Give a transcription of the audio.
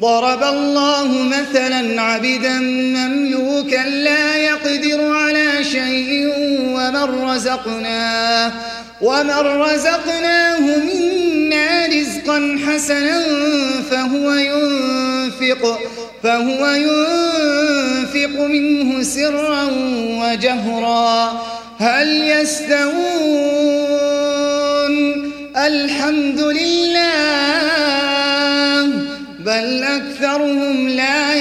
ضرب الله مثلا عبدا مملوكا لا يقدر على شيء ومن رزقناه منا رزقا حسنا فهو ينفق منه سرا وجهرا هل يستوون؟ الحمد لله بل أكثرهم لا